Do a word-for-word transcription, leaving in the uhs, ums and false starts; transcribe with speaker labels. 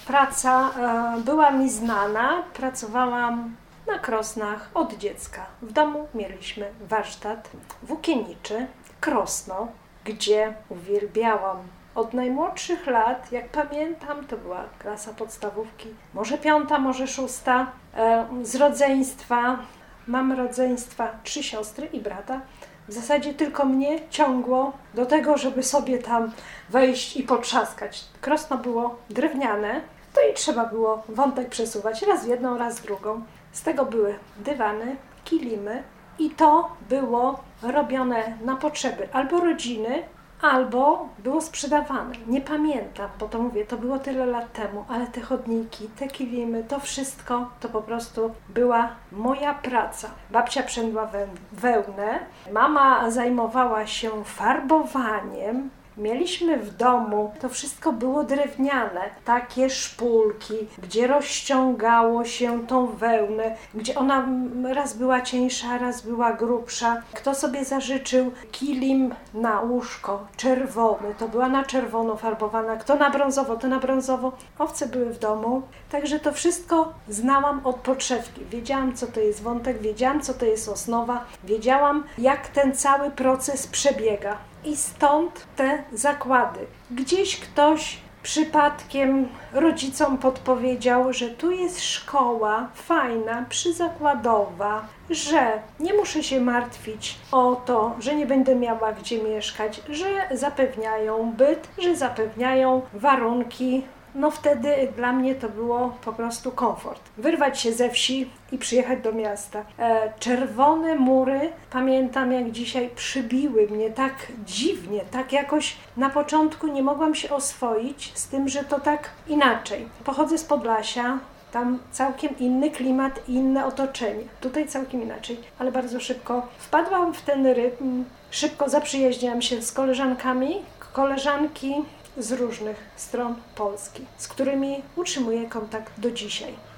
Speaker 1: praca e, była mi znana. Pracowałam na Krosnach od dziecka. W domu mieliśmy warsztat włókienniczy Krosno, gdzie uwielbiałam od najmłodszych lat, jak pamiętam, to była klasa podstawówki, może piąta, może szósta, e, z rodzeństwa. Mam rodzeństwa trzy siostry i brata. W zasadzie tylko mnie ciągło do tego, żeby sobie tam wejść i potrzaskać. Krosno było drewniane, to i trzeba było wątek przesuwać raz w jedną, raz w drugą. Z tego były dywany, kilimy i to było robione na potrzeby albo rodziny, albo było sprzedawane. Nie pamiętam, bo to mówię, to było tyle lat temu, ale te chodniki, te kilimy, to wszystko to po prostu była moja praca. Babcia przędła wełnę, mama zajmowała się farbowaniem. Mieliśmy w domu, to wszystko było drewniane, takie szpulki, gdzie rozciągało się tą wełnę, gdzie ona raz była cieńsza, raz była grubsza. Kto sobie zażyczył kilim na łóżko czerwony, to była na czerwono farbowana, kto na brązowo, to na brązowo. Owce były w domu, także to wszystko znałam od podszewki. Wiedziałam, co to jest wątek, wiedziałam, co to jest osnowa, wiedziałam, jak ten cały proces przebiega. I stąd te zakłady. Gdzieś ktoś przypadkiem rodzicom podpowiedział, że tu jest szkoła fajna, przyzakładowa, że nie muszę się martwić o to, że nie będę miała gdzie mieszkać, że zapewniają byt, że zapewniają warunki. No wtedy dla mnie to było po prostu komfort. Wyrwać się ze wsi i przyjechać do miasta. E, czerwone mury, pamiętam jak dzisiaj, przybiły mnie tak dziwnie, tak jakoś na początku nie mogłam się oswoić z tym, że to tak inaczej. Pochodzę z Podlasia, tam całkiem inny klimat i inne otoczenie. Tutaj całkiem inaczej, ale bardzo szybko wpadłam w ten rytm, szybko zaprzyjaźniłam się z koleżankami, koleżanki z różnych stron Polski, z którymi utrzymuję kontakt do dzisiaj.